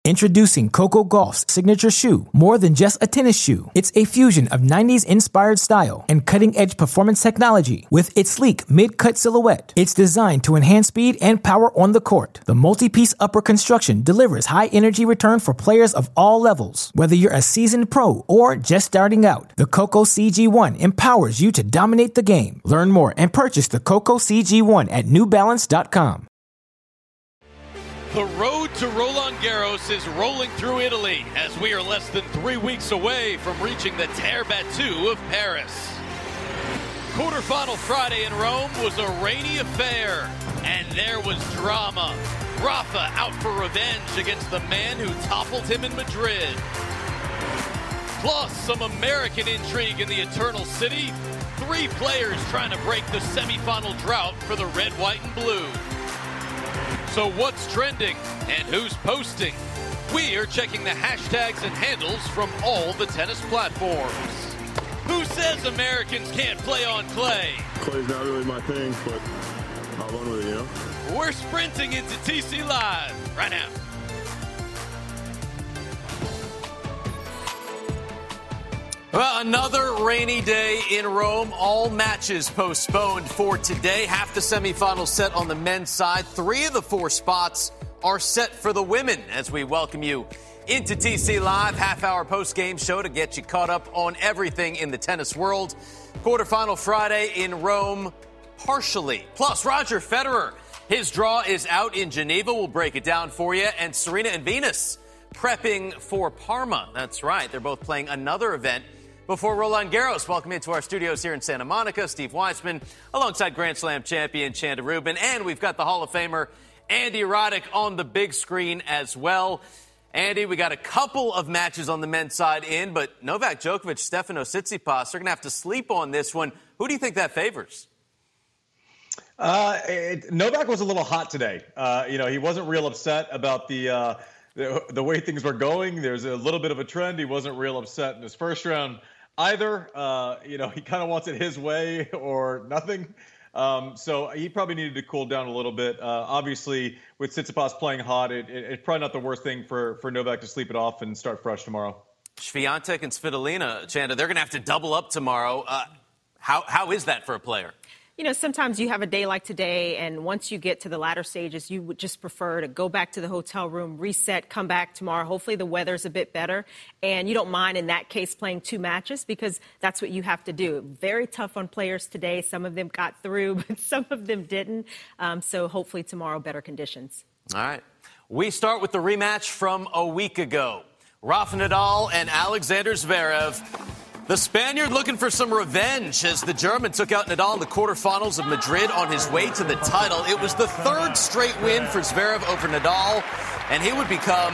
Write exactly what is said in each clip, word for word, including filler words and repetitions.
Introducing Coco Gauff's signature shoe, more than just a tennis shoe. It's a fusion of nineties-inspired style and cutting-edge performance technology. With its sleek mid-cut silhouette, it's designed to enhance speed and power on the court. The multi-piece upper construction delivers high-energy return for players of all levels. Whether you're a seasoned pro or just starting out, the Coco C G one empowers you to dominate the game. Learn more and purchase the Coco C G one at new balance dot com. The road to Roland Garros is rolling through Italy as we are less than three weeks away from reaching the Terre Battue of Paris. Quarterfinal Friday in Rome was a rainy affair, and there was drama. Rafa out for revenge against the man who toppled him in Madrid. Plus, some American intrigue in the Eternal City. Three players trying to break the semifinal drought for the red, white, and blue. So what's trending and who's posting? We are checking the hashtags and handles from all the tennis platforms. Who says Americans can't play on clay? Clay's not really my thing, but I'll run with it, you know? We're sprinting into T C Live right now. Well, another rainy day in Rome. All matches postponed for today. Half the semifinals set on the men's side. Three of the four spots are set for the women as we welcome you into T C Live, half-hour post-game show to get you caught up on everything in the tennis world. Quarterfinal Friday in Rome, partially. Plus, Roger Federer, his draw is out in Geneva. We'll break it down for you. And Serena and Venus prepping for Parma. That's right. They're both playing another event before Roland Garros. Welcome into our studios here in Santa Monica. Steve Weissman alongside Grand Slam champion Chanda Rubin. And we've got the Hall of Famer Andy Roddick on the big screen as well. Andy, we got a couple of matches on the men's side in, but Novak Djokovic, Stefanos Tsitsipas, they're going to have to sleep on this one. Who do you think that favors? Uh, it, Novak was a little hot today. Uh, you know, he wasn't real upset about the, uh, the the way things were going. There's a little bit of a trend. He wasn't real upset in his first round either. Uh, you know, he kind of wants it his way or nothing. Um, so he probably needed to cool down a little bit. Uh, obviously, with Tsitsipas playing hot, it, it, it's probably not the worst thing for, for Novak to sleep it off and start fresh tomorrow. Swiatek and Svitolina, Chanda, they're going to have to double up tomorrow. Uh, how how is that for a player? You know, sometimes you have a day like today, and once you get to the latter stages, you would just prefer to go back to the hotel room, reset, come back tomorrow. Hopefully the weather's a bit better, and you don't mind in that case playing two matches because that's what you have to do. Very tough on players today. Some of them got through, but some of them didn't. Um, so hopefully tomorrow, better conditions. All right. We start with the rematch from a week ago. Rafa Nadal and Alexander Zverev. The Spaniard looking for some revenge as the German took out Nadal in the quarterfinals of Madrid on his way to the title. It was the third straight win for Zverev over Nadal, and he would become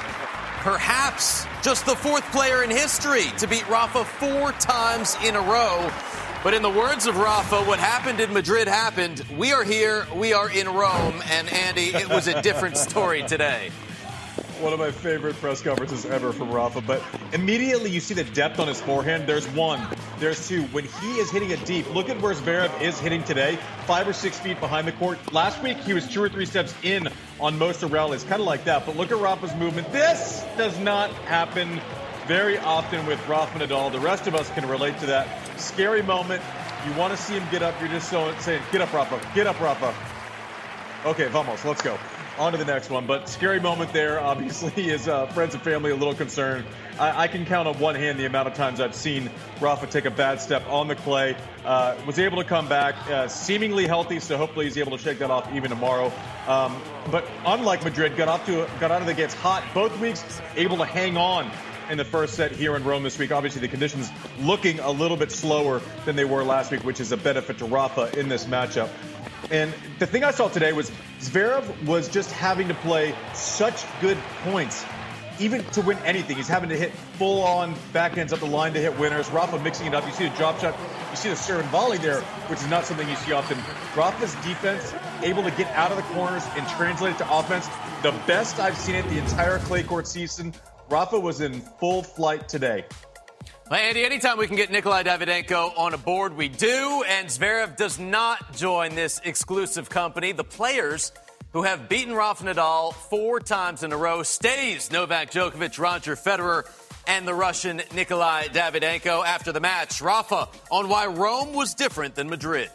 perhaps just the fourth player in history to beat Rafa four times in a row. But in the words of Rafa, what happened in Madrid happened. We are here, we are in Rome, and Andy, it was a different story today. One of my favorite press conferences ever from Rafa, but immediately you see the depth on his forehand. There's one, there's two. When he is hitting it deep, look at where Zverev is hitting today, five or six feet behind the court. Last week, he was two or three steps in on most of rallies, kind of like that. But look at Rafa's movement. This does not happen very often with Rafa Nadal. The rest of us can relate to that. Scary moment. You want to see him get up. You're just so saying, get up, Rafa. Get up, Rafa. Okay, vamos. Let's go. On to the next one, but scary moment there. Obviously, his uh, friends and family a little concerned. I, I can count on one hand the amount of times I've seen Rafa take a bad step on the clay. Uh, was able to come back, uh, seemingly healthy, so hopefully he's able to shake that off even tomorrow. Um, but unlike Madrid, got off to got out of the gates hot both weeks, able to hang on in the first set here in Rome this week. Obviously, the conditions looking a little bit slower than they were last week, which is a benefit to Rafa in this matchup. And the thing I saw today was Zverev was just having to play such good points, even to win anything. He's having to hit full-on backhands up the line to hit winners. Rafa mixing it up. You see the drop shot. You see the serve and volley there, which is not something you see often. Rafa's defense, able to get out of the corners and translate it to offense. The best I've seen it the entire clay court season. Rafa was in full flight today. Well, Andy, anytime we can get Nikolai Davydenko on a board, we do. And Zverev does not join this exclusive company. The players who have beaten Rafa Nadal four times in a row, stays Novak Djokovic, Roger Federer, and the Russian Nikolai Davydenko. After the match, Rafa on why Rome was different than Madrid.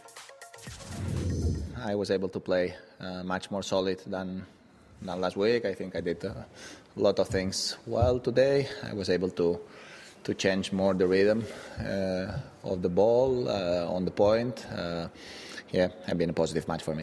I was able to play uh, much more solid than, than last week. I think I did uh, a lot of things well today. I was able to to change more the rhythm uh, of the ball uh, on the point. Uh, yeah, it's been a positive match for me.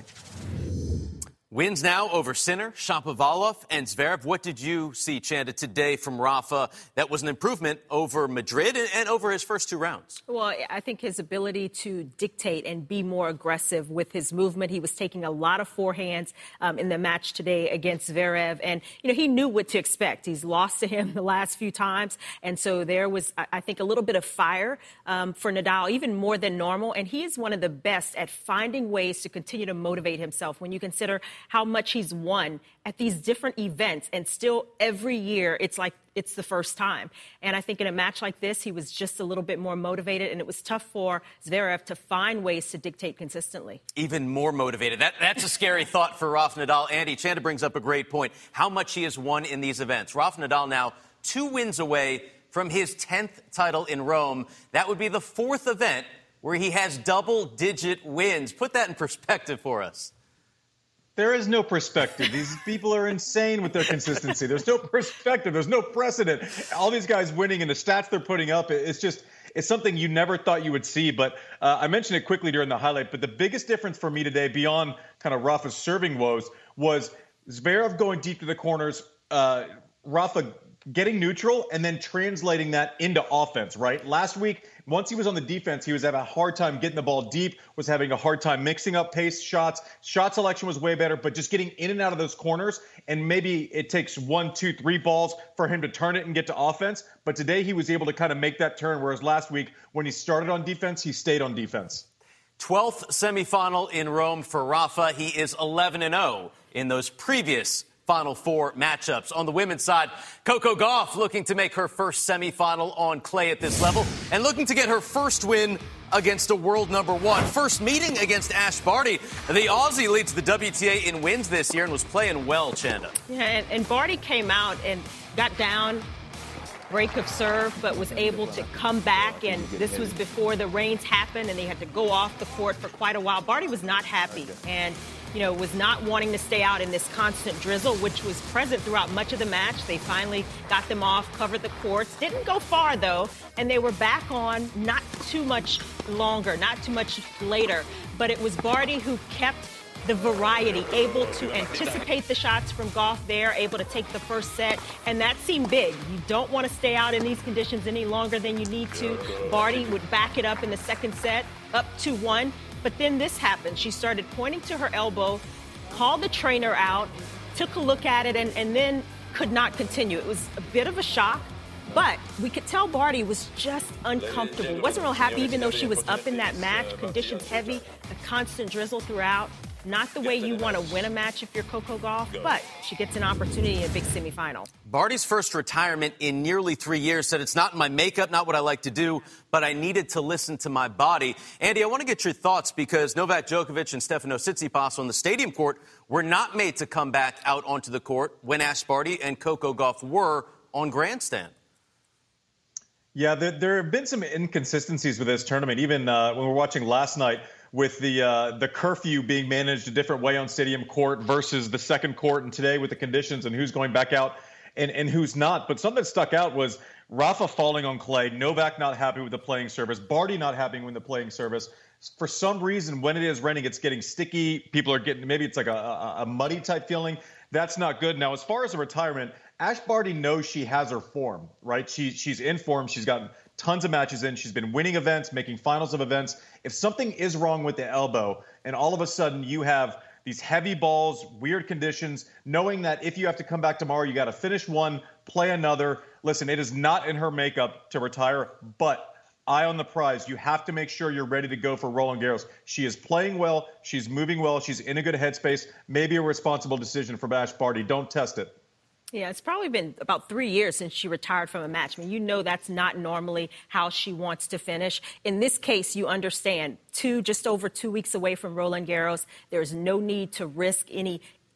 Wins now over Sinner, Shapovalov, and Zverev. What did you see, Chanda, today from Rafa that was an improvement over Madrid and, and over his first two rounds? Well, I think his ability to dictate and be more aggressive with his movement. He was taking a lot of forehands um, in the match today against Zverev. And, you know, he knew what to expect. He's lost to him the last few times. And so there was, I think, a little bit of fire um, for Nadal, even more than normal. And he is one of the best at finding ways to continue to motivate himself. When you consider how much he's won at these different events, and still every year it's like it's the first time. And I think in a match like this, he was just a little bit more motivated, and it was tough for Zverev to find ways to dictate consistently. Even more motivated. That, that's a scary thought for Rafa Nadal. Andy, Chanda brings up a great point. How much he has won in these events. Rafa Nadal now two wins away from his tenth title in Rome. That would be the fourth event where he has double-digit wins. Put that in perspective for us. There is no perspective. These people are insane with their consistency. There's no perspective. There's no precedent. All these guys winning and the stats they're putting up, it's just, it's something you never thought you would see. But uh, I mentioned it quickly during the highlight, but the biggest difference for me today, beyond kind of Rafa's serving woes, was Zverev going deep to the corners, uh, Rafa getting neutral and then translating that into offense, right? Last week, once he was on the defense, he was having a hard time getting the ball deep, was having a hard time mixing up pace shots. Shot selection was way better, but just getting in and out of those corners, and maybe it takes one, two, three balls for him to turn it and get to offense. But today he was able to kind of make that turn, whereas last week, when he started on defense, he stayed on defense. twelfth semifinal in Rome for Rafa. He is eleven and oh in those previous Final Four matchups. On the women's side, Coco Gauff looking to make her first semifinal on clay at this level and looking to get her first win against a world number one. First meeting against Ash Barty. The Aussie leads the W T A in wins this year and was playing well, Chanda. Yeah, and, and Barty came out and got down, break of serve, but was able to come back, and this was before the rains happened and they had to go off the court for quite a while. Barty was not happy and, you know, was not wanting to stay out in this constant drizzle, which was present throughout much of the match. They finally got them off, covered the courts. Didn't go far, though, and they were back on not too much longer, not too much later. But it was Barty who kept the variety, able to anticipate the shots from Gauff there, able to take the first set, and that seemed big. You don't want to stay out in these conditions any longer than you need to. Barty would back it up in the second set, up two one. But then this happened. She started pointing to her elbow, called the trainer out, took a look at it, and, and then could not continue. It was a bit of a shock, but we could tell Barty was just uncomfortable. Wasn't real happy, even though she was up in that match. Conditions heavy, a constant drizzle throughout. Not the way you want to win a match if you're Coco Gauff, but she gets an opportunity in a big semifinal. Barty's first retirement in nearly three years said, it's not my makeup, not what I like to do, but I needed to listen to my body. Andy, I want to get your thoughts because Novak Djokovic and Stefanos Tsitsipas on the stadium court were not made to come back out onto the court when Ash Barty and Coco Gauff were on grandstand. Yeah, there, there have been some inconsistencies with this tournament. Even uh, when we were watching last night, with the uh, the curfew being managed a different way on stadium court versus the second court, and today with the conditions and who's going back out and, and who's not. But something that stuck out was Rafa falling on clay, Novak not happy with the playing surface, Barty not happy with the playing surface. For some reason, when it is raining, it's getting sticky. People are getting, maybe it's like a, a, a muddy type feeling. That's not good. Now, as far as a retirement, Ash Barty knows she has her form, right? She, she's in form. She's gotten tons of matches in. She's been winning events, making finals of events. If something is wrong with the elbow and all of a sudden you have these heavy balls, weird conditions, knowing that if you have to come back tomorrow, you got to finish one, play another. Listen, it is not in her makeup to retire, but eye on the prize. You have to make sure you're ready to go for Roland Garros. She is playing well. She's moving well. She's in a good headspace. Maybe a responsible decision for Ash Barty. Don't test it. Yeah, it's probably been about three years since she retired from a match. I mean, you know that's not normally how she wants to finish. In this case, you understand, two, just over two weeks away from Roland Garros, there's no need to risk any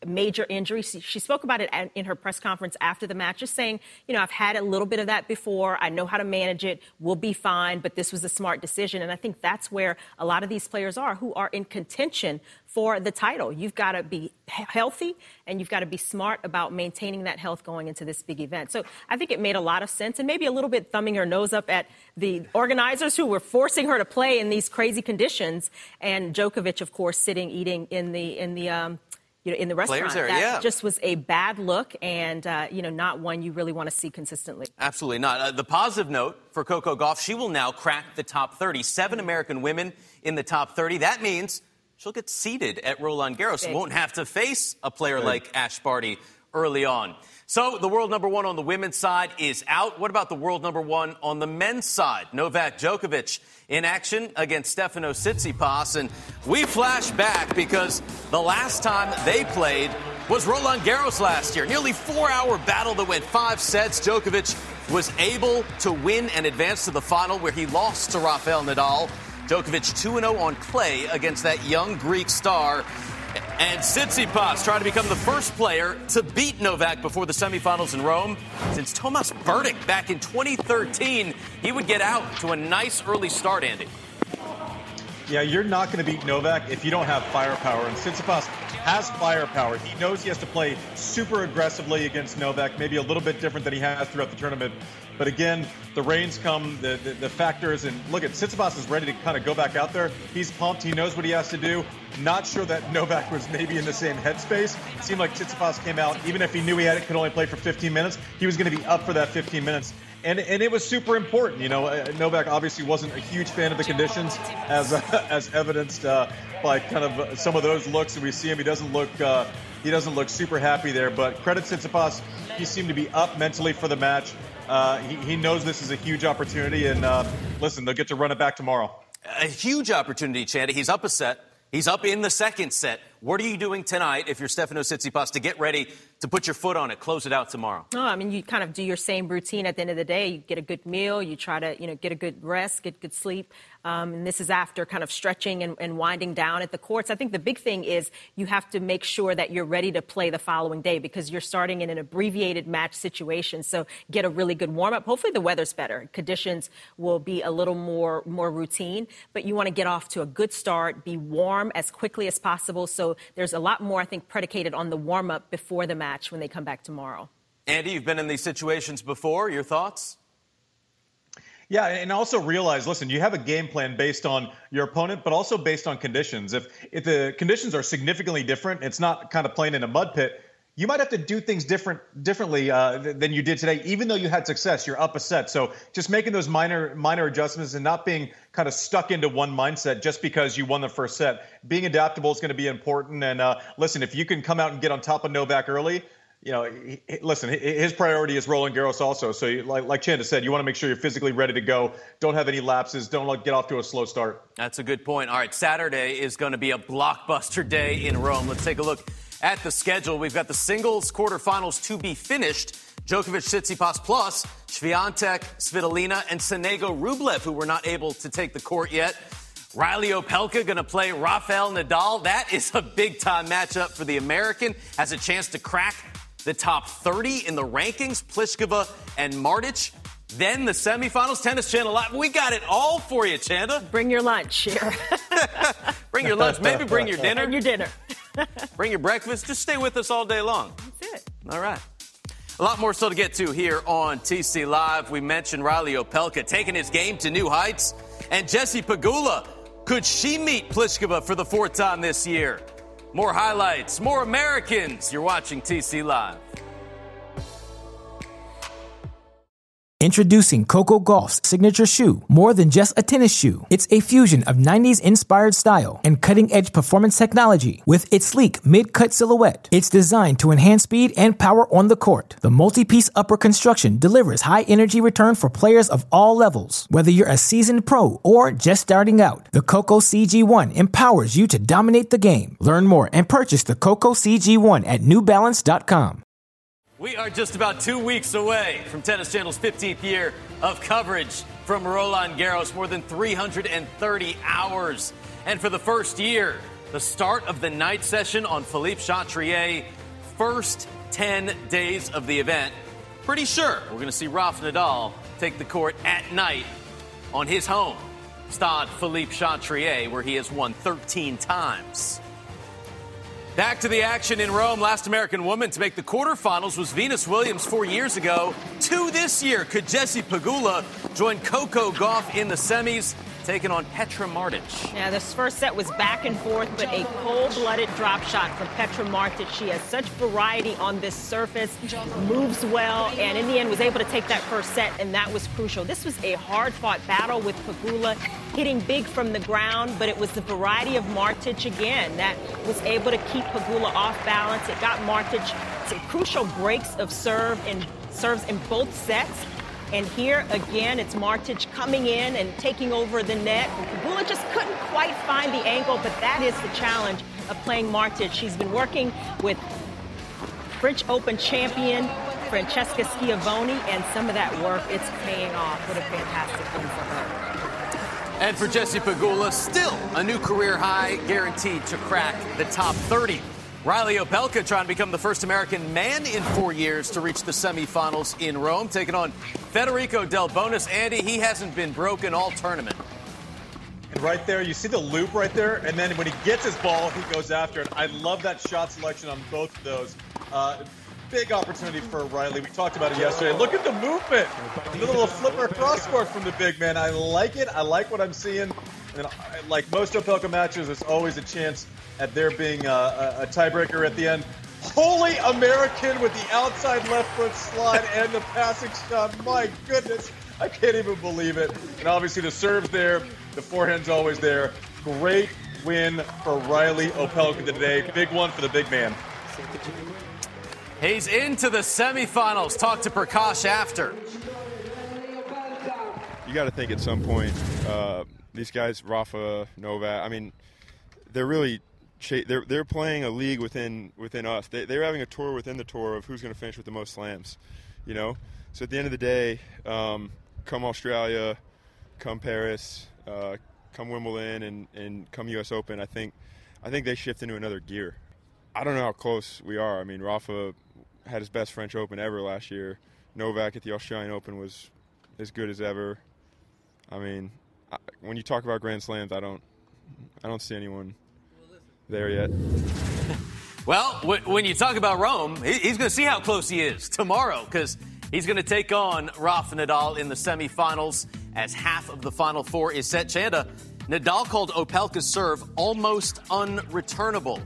major injury. She spoke about it in her press conference after the match, just saying, you know, I've had a little bit of that before. I know how to manage it. We'll be fine. But this was a smart decision. And I think that's where a lot of these players are who are in contention for the title. You've got to be healthy and you've got to be smart about maintaining that health going into this big event. So I think it made a lot of sense, and maybe a little bit thumbing her nose up at the organizers who were forcing her to play in these crazy conditions. And Djokovic, of course, sitting, eating in the, in the, um, you know, in the restaurant. Area, that yeah. just was a bad look and, uh, you know, not one you really want to see consistently. Absolutely not. Uh, the positive note for Coco Gauff, she will now crack the top thirty. Seven American women in the top thirty. That means she'll get seeded at Roland Garros. Big. Won't have to face a player Big. like Ash Barty early on. So the world number one on the women's side is out. What about the world number one on the men's side? Novak Djokovic in action against Stefanos Tsitsipas. And we flash back because the last time they played was Roland Garros last year. Nearly four-hour battle that went five sets. Djokovic was able to win and advance to the final where he lost to Rafael Nadal. Djokovic two and oh on clay against that young Greek star. And Tsitsipas trying to become the first player to beat Novak before the semifinals in Rome. Since Tomas Berdych back in twenty thirteen, he would get out to a nice early start, Andy. Yeah, you're not going to beat Novak if you don't have firepower. And Tsitsipas has firepower. He knows he has to play super aggressively against Novak, maybe a little bit different than he has throughout the tournament. But again, the rains come, the, the, the factors, and look at Tsitsipas is ready to kind of go back out there. He's pumped. He knows what he has to do. Not sure that Novak was maybe in the same headspace. It seemed like Tsitsipas came out, even if he knew he had it, could only play for fifteen minutes, he was going to be up for that fifteen minutes. And and it was super important. You know, uh, Novak obviously wasn't a huge fan of the conditions, as uh, as evidenced uh, by kind of some of those looks that we see him. He doesn't look uh, he doesn't look super happy there. But credit Tsitsipas, he seemed to be up mentally for the match. Uh, he, he knows this is a huge opportunity, and uh, listen, they'll get to run it back tomorrow. A huge opportunity, Chanda. He's up a set. He's up in the second set. What are you doing tonight if you're Stefanos Tsitsipas to get ready to put your foot on it, close it out tomorrow? No, I mean, you kind of do your same routine at the end of the day. You get a good meal. You try to, you know, get a good rest, get good sleep. Um, and this is after kind of stretching and, and winding down at the courts. I think the big thing is you have to make sure that you're ready to play the following day because you're starting in an abbreviated match situation. So get a really good warm-up. Hopefully the weather's better. Conditions will be a little more, more routine. But you want to get off to a good start, be warm as quickly as possible. So there's a lot more, I think, predicated on the warm-up before the match when they come back tomorrow. Andy, you've been in these situations before. Your thoughts? Yeah, and also realize, listen, you have a game plan based on your opponent, but also based on conditions. If if the conditions are significantly different, it's not kind of playing in a mud pit, you might have to do things different differently uh, than you did today, even though you had success. You're up a set. So just making those minor minor adjustments and not being kind of stuck into one mindset just because you won the first set. Being adaptable is going to be important. And uh, listen, if you can come out and get on top of Novak early, you know, he, listen, his priority is Roland Garros also. So you, like, like Chanda said, you want to make sure you're physically ready to go. Don't have any lapses. Don't get off to a slow start. That's a good point. All right, Saturday is going to be a blockbuster day in Rome. Let's take a look at the schedule. We've got the singles quarterfinals to be finished. Djokovic, Tsitsipas, plus Swiatek, Svitolina, and Sonego Rublev, who were not able to take the court yet. Riley Opelka going to play Rafael Nadal. That is a big-time matchup for the American. Has a chance to crack the top thirty in the rankings, Pliskova and Martic. Then the semifinals, Tennis Channel Live. We got it all for you, Chanda. Bring your lunch here. Bring your lunch. Maybe bring your dinner. And your dinner. Bring your breakfast. Just stay with us all day long. That's it. All right. A lot more still to get to here on T C Live. We mentioned Riley Opelka taking his game to new heights. And Jessie Pegula, could she meet Pliskova for the fourth time this year? More highlights, more Americans. You're watching T C Live. Introducing Coco Gauff's signature shoe, more than just a tennis shoe. It's a fusion of nineties-inspired style and cutting-edge performance technology with its sleek mid-cut silhouette. It's designed to enhance speed and power on the court. The multi-piece upper construction delivers high-energy return for players of all levels. Whether you're a seasoned pro or just starting out, the Coco C G one empowers you to dominate the game. Learn more and purchase the Coco C G one at new balance dot com. We are just about two weeks away from Tennis Channel's fifteenth year of coverage from Roland Garros, more than three hundred thirty hours. And for the first year, The start of the night session on Philippe Chatrier. First ten days of the event. Pretty sure we're going to see Rafa Nadal take the court at night on his home, Stade Philippe Chatrier, where he has won thirteen times. Back to the action in Rome. Last American woman to make the quarterfinals was Venus Williams four years ago. Two this year. Could Jessie Pegula join Coco Gauff in the semis, taking on Petra Martic? Yeah, this first set was back and forth, but a cold-blooded drop shot from Petra Martic. She has such variety on this surface, moves well, and in the end was able to take that first set, and that was crucial. This was a hard-fought battle with Pegula hitting big from the ground, but it was the variety of Martic again that was able to keep Pegula off balance. It got Martic some crucial breaks of serve and serves in both sets. And here, again, it's Martic coming in and taking over the net. Pegula just couldn't quite find the angle, but that is the challenge of playing Martic. She's been working with French Open champion Francesca Schiavone, and some of that work, it's paying off. What a fantastic win for her. And for Jessie Pegula, still a new career high, guaranteed to crack the top thirty. Riley Opelka trying to become the first American man in four years to reach the semifinals in Rome, taking on Federico Del Bonis. Andy, he hasn't been broken all tournament. And right there, you see the loop right there, and then when he gets his ball, he goes after it. I love that shot selection on both of those. Uh, big opportunity for Riley. We talked about it yesterday. Look at the movement. The little flipper cross-court from the big man. I like it. I like what I'm seeing. And like most Opelka matches, there's always a chance at there being a, a, a tiebreaker at the end. Holy American with the outside left foot slide and the passing shot. My goodness, I can't even believe it. And obviously the serve's there, the forehand's always there. Great win for Riley Opelka today. Big one for the big man. He's into the semifinals. Talk to Prakash after. You got to think at some point, uh, these guys, Rafa, Novak, I mean, they're really they're they're playing a league within within us. They they're having a tour within the tour of who's going to finish with the most slams, you know. So at the end of the day, um, come Australia, come Paris, uh, come Wimbledon, and, and come U S Open, I think I think they shift into another gear. I don't know how close we are. I mean, Rafa had his best French Open ever last year. Novak at the Australian Open was as good as ever. I mean, I, when you talk about Grand Slams, I don't I don't see anyone there yet. Well, w- when you talk about Rome, he- he's going to see how close he is tomorrow, because he's going to take on Rafa Nadal in the semifinals as half of the Final Four is set. Chanda, Nadal called Opelka's serve almost unreturnable.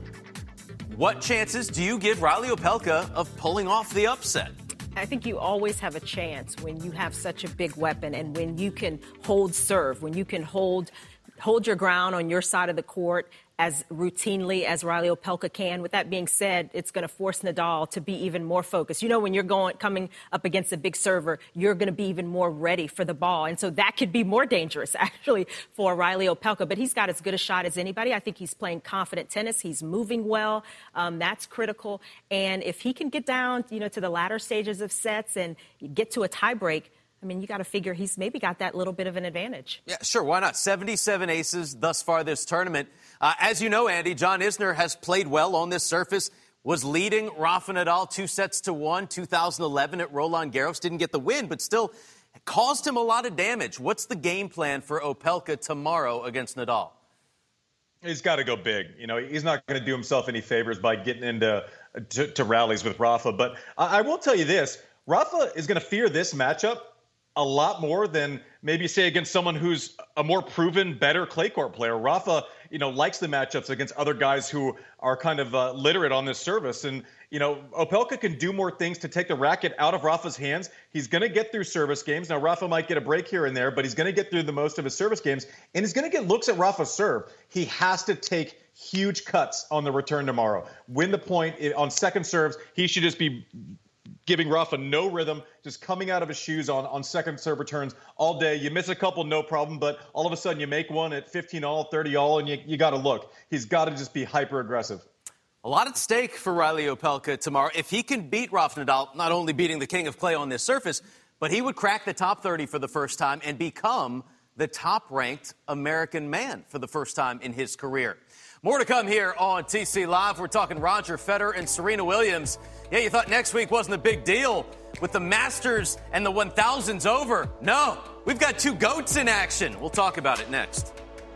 What chances do you give Riley Opelka of pulling off the upset? I think you always have a chance when you have such a big weapon and when you can hold serve, when you can hold hold your ground on your side of the court as routinely as Riley Opelka can. With that being said, it's going to force Nadal to be even more focused. You know, when you're going coming up against a big server, you're going to be even more ready for the ball. And so that could be more dangerous, actually, for Riley Opelka. But he's got as good a shot as anybody. I think he's playing confident tennis. He's moving well. Um, that's critical. And if he can get down, you know, to the latter stages of sets and get to a tiebreak, I mean, you got to figure he's maybe got that little bit of an advantage. Yeah, sure. Why not? seventy-seven aces thus far this tournament. Uh, as you know, Andy, John Isner has played well on this surface, was leading Rafa Nadal two sets to one, two thousand eleven at Roland Garros. Didn't get the win, but still caused him a lot of damage. What's the game plan for Opelka tomorrow against Nadal? He's got to go big. You know, he's not going to do himself any favors by getting into to, to rallies with Rafa. But I, I will tell you this. Rafa is going to fear this matchup a lot more than maybe say against someone who's a more proven, better clay court player. Rafa, you know, likes the matchups against other guys who are kind of uh, literate on this service. And, you know, Opelka can do more things to take the racket out of Rafa's hands. He's going to get through service games. Now, Rafa might get a break here and there, but he's going to get through the most of his service games. And he's going to get looks at Rafa's serve. He has to take huge cuts on the return tomorrow. Win the point on second serves. He should just be giving Rafa no rhythm, just coming out of his shoes on, on second serve returns all day. You miss a couple, no problem, but all of a sudden you make one at fifteen all, thirty all, and you, you got to look. He's got to just be hyper-aggressive. A lot at stake for Riley Opelka tomorrow. If he can beat Rafa Nadal, not only beating the king of clay on this surface, but he would crack the top thirty for the first time and become the top-ranked American man for the first time in his career. More to come here on T C Live. We're talking Roger Federer and Serena Williams. Yeah, you thought next week wasn't a big deal with the Masters and the one thousands over. No, we've got two GOATs in action. We'll talk about it next.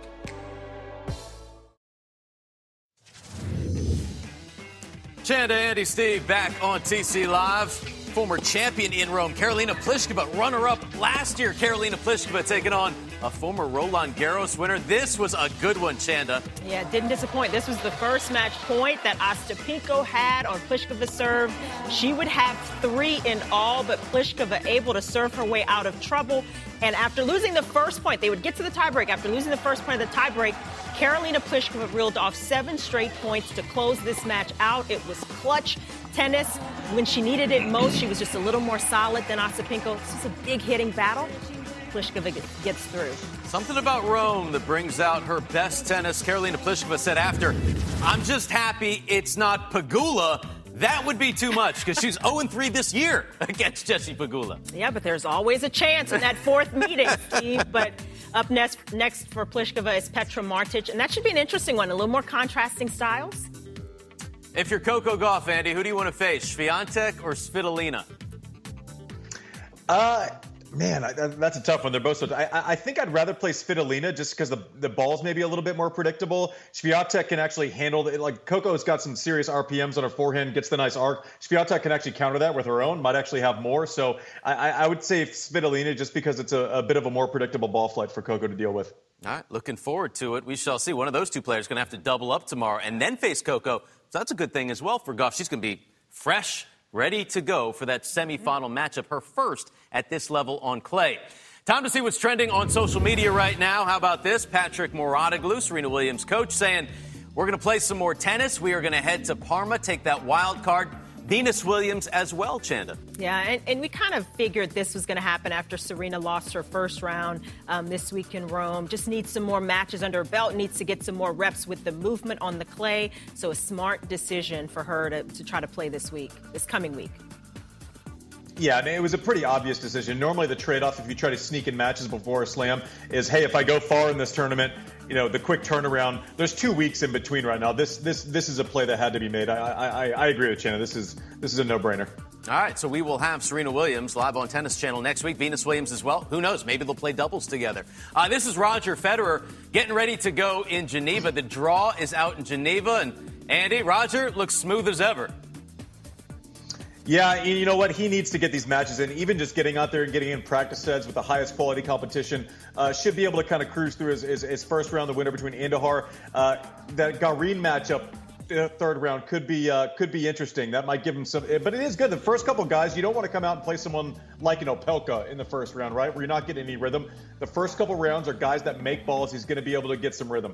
Chanda, Andy, Steve back on T C Live. Former champion in Rome, Karolina Pliskova, runner-up last year. Karolina Pliskova taking on a former Roland Garros winner. This was a good one, Chanda. Yeah, didn't disappoint. This was the first match point that Ostapenko had on Pliskova's serve. She would have three in all, but Pliskova able to serve her way out of trouble. And after losing the first point, they would get to the tiebreak. After losing the first point of the tiebreak, Karolina Pliskova reeled off seven straight points to close this match out. It was clutch tennis. When she needed it most, she was just a little more solid than Ostapenko. This is a big hitting battle. Pliskova gets through. Something about Rome that brings out her best tennis. Karolina Pliskova said after, I'm just happy it's not Pegula. That would be too much because she's oh and three this year against Jessie Pegula. Yeah, but there's always a chance in that fourth meeting, Steve. But up next, next for Pliskova is Petra Martic, and that should be an interesting one. A little more contrasting styles. If you're Coco Gauff, Andy, who do you want to face, Swiatek or Svitolina? Uh, man, I, that's a tough one. They're both so. I, I think I'd rather play Svitolina just because the the ball's maybe a little bit more predictable. Swiatek can actually handle it. Like Coco's got some serious R P Ms on her forehand, gets the nice arc. Swiatek can actually counter that with her own. Might actually have more. So I, I would say Svitolina just because it's a, a bit of a more predictable ball flight for Coco to deal with. All right, looking forward to it. We shall see. One of those two players is going to have to double up tomorrow and then face Coco. So that's a good thing as well for Gauff. She's going to be fresh, ready to go for that semifinal matchup, her first at this level on clay. Time to see what's trending on social media right now. How about this? Patrick Mouratoglou, Serena Williams' coach, saying, we're going to play some more tennis. We are going to head to Parma, take that wild card. Venus Williams as well, Chanda. Yeah, and, and we kind of figured this was going to happen after Serena lost her first round um, this week in Rome. Just needs some more matches under her belt, needs to get some more reps with the movement on the clay. So a smart decision for her to, to try to play this week, this coming week. Yeah, I mean, it was a pretty obvious decision. Normally the trade-off, if you try to sneak in matches before a slam, is, hey, if I go far in this tournament, you know, the quick turnaround. There's two weeks in between right now. This this this is a play that had to be made. I I, I agree with Chanda. This is this is a no-brainer. All right, so we will have Serena Williams live on Tennis Channel next week. Venus Williams as well. Who knows? Maybe they'll play doubles together. Uh, this is Roger Federer getting ready to go in Geneva. The draw is out in Geneva, and Andy, Roger looks smooth as ever. Yeah, you know what? He needs to get these matches in. Even just getting out there and getting in practice sets with the highest quality competition uh, should be able to kind of cruise through his, his, his first round, the winner between Andahar. Uh, that Garin matchup, uh, third round, could be uh, could be interesting. That might give him some. But it is good. The first couple guys, you don't want to come out and play someone like, you know, Pelka in the first round, right? Where you're not getting any rhythm. The first couple rounds are guys that make balls. He's going to be able to get some rhythm.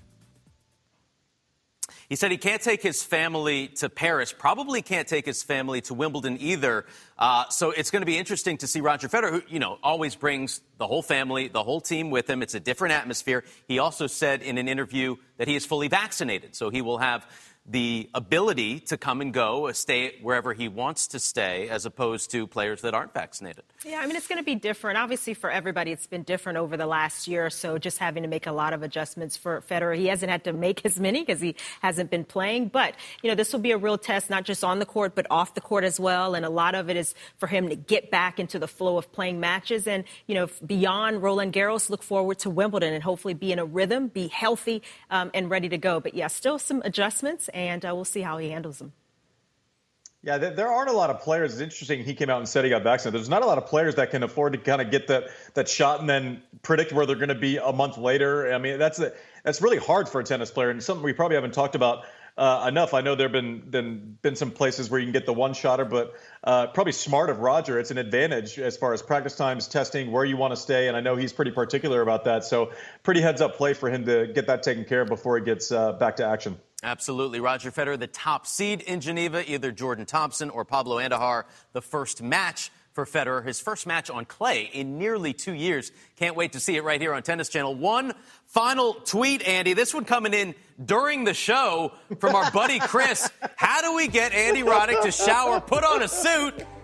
He said he can't take his family to Paris, probably can't take his family to Wimbledon either. Uh, so it's going to be interesting to see Roger Federer, who, you know, always brings the whole family, the whole team with him. It's a different atmosphere. He also said in an interview that he is fully vaccinated, so he will have the ability to come and go, stay wherever he wants to stay, as opposed to players that aren't vaccinated. Yeah, I mean, it's going to be different. Obviously, for everybody, it's been different over the last year or so, just having to make a lot of adjustments for Federer. He hasn't had to make as many because he hasn't been playing. But, you know, this will be a real test, not just on the court, but off the court as well. And a lot of it is for him to get back into the flow of playing matches. And, you know, beyond Roland Garros, look forward to Wimbledon and hopefully be in a rhythm, be healthy, um, and ready to go. But, yeah, still some adjustments, and uh, we'll see how he handles them. Yeah, there aren't a lot of players. It's interesting he came out and said he got vaccinated. There's not a lot of players that can afford to kind of get that that shot and then predict where they're going to be a month later. I mean, that's a, that's really hard for a tennis player, and something we probably haven't talked about uh, enough. I know there have been, been been some places where you can get the one-shotter, but uh, probably smart of Roger. It's an advantage as far as practice times, testing, where you want to stay, and I know he's pretty particular about that. So pretty heads-up play for him to get that taken care of before he gets uh, back to action. Absolutely. Roger Federer, the top seed in Geneva, either Jordan Thompson or Pablo Andahar, the first match for Federer, his first match on clay in nearly two years. Can't wait to see it right here on Tennis Channel. One final tweet, Andy. This one coming in during the show from our buddy Chris. How do we get Andy Roddick to shower, put on a suit,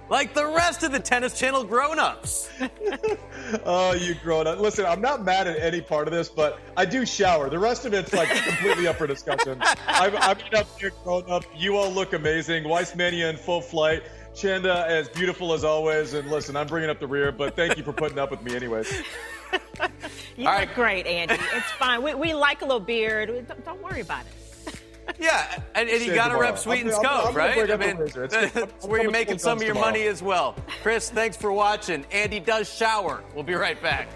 like the rest of the Tennis Channel grown-ups. Oh, you grown-up. Listen, I'm not mad at any part of this, but I do shower. The rest of it's like completely up for discussion. I'm, I'm up here grown up. You all look amazing. Weissmania in full flight. Chanda as beautiful as always. And listen, I'm bringing up the rear, but thank you for putting up with me anyways. You All look right. great, Andy. It's fine. We, we like a little beard. Don't, don't worry about it. Yeah, and, and you Shave got to tomorrow. rep Sweet and I'm- I'm- Scope, I'm gonna right? bring I up a mean, razor. It's- I'm- that's I'm where you're coming making full some of guns your tomorrow. money as well. Chris, thanks for watching. Andy does shower. We'll be right back.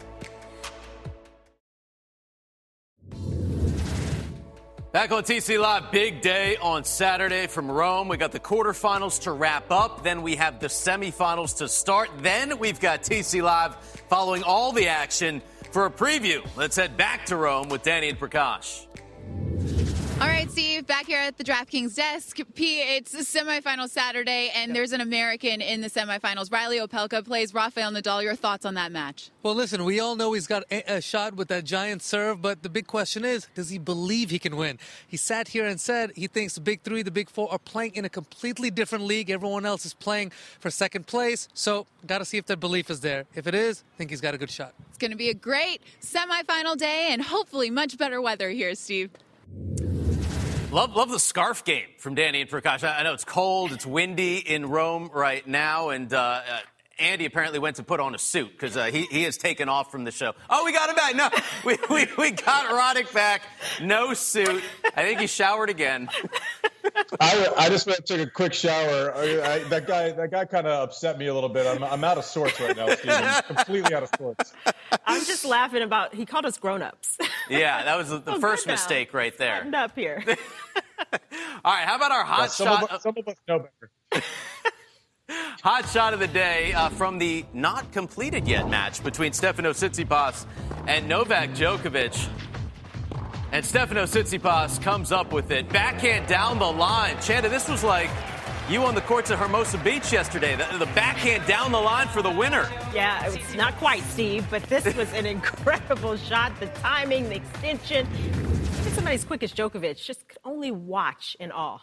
Back on T C Live, big day on Saturday from Rome. We got the quarterfinals to wrap up. Then we have the semifinals to start. Then we've got T C Live following all the action for a preview. Let's head back to Rome with Danny and Prakash. All right, Steve, back here at the DraftKings desk. P, it's a semifinal Saturday, and there's an American in the semifinals. Riley Opelka plays Rafael Nadal. Your thoughts on that match? Well, listen, we all know he's got a, a shot with that giant serve, but the big question is, does he believe he can win? He sat here and said he thinks the big three, the big four are playing in a completely different league. Everyone else is playing for second place, so got to see if that belief is there. If it is, I think he's got a good shot. It's going to be a great semifinal day and hopefully much better weather here, Steve. Love, love the scarf game from Danny and Prakash. I know it's cold, it's windy in Rome right now, and uh, uh, Andy apparently went to put on a suit because uh, he, he has taken off from the show. Oh, we got him back. No, we, we, we got Roddick back. No suit. I think he showered again. I, I just went and took a quick shower. I, I, that guy that guy kind of upset me a little bit. I'm, I'm out of sorts right now, Steve. I'm completely out of sorts. I'm just laughing about, he called us grown-ups. Yeah, that was the, the Oh, first good now. mistake right there. Buttoned up here. All right, how about our hot Yeah, some, shot? of us, some of us know better. Hot shot of the day uh, from the not completed yet match between Stefanos Tsitsipas and Novak Djokovic. And Stefanos Tsitsipas comes up with it. Backhand down the line. Chanda, this was like you on the courts at Hermosa Beach yesterday. The, the backhand down the line for the winner. Yeah, it's not quite, Steve, but this was an incredible shot. The timing, the extension. Even somebody as quick as Djokovic just could only watch in awe.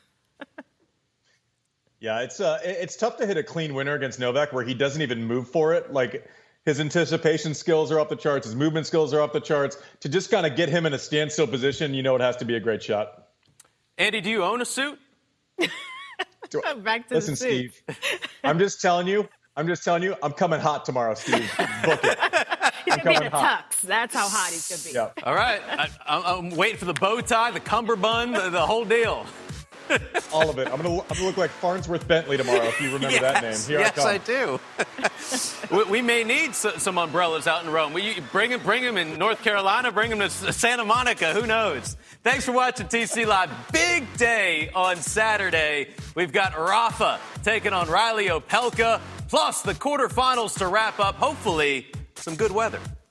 Yeah, it's uh, it- it's tough to hit a clean winner against Novak where he doesn't even move for it. Like his anticipation skills are off the charts, his movement skills are off the charts. To just kind of get him in a standstill position, you know, it has to be a great shot. Andy, do you own a suit? Do- Back to Listen, the suit. Steve, I'm just telling you, I'm just telling you, I'm coming hot tomorrow, Steve. Book it. He's going to be in coming a hot. tux. That's how hot he's going to be. Yeah. All right. I, I'm, I'm waiting for the bow tie, the cummerbund, the, the whole deal. All of it. I'm gonna, I'm gonna look like Farnsworth Bentley tomorrow if you remember yes, that name. Here yes, I I, come. do. we, we may need s- some umbrellas out in Rome. We, you bring them, bring them in North Carolina, bring them to S- Santa Monica. Who knows? Thanks for watching T C Live. Big day on Saturday. We've got Rafa taking on Riley Opelka, plus the quarterfinals to wrap up. Hopefully, some good weather.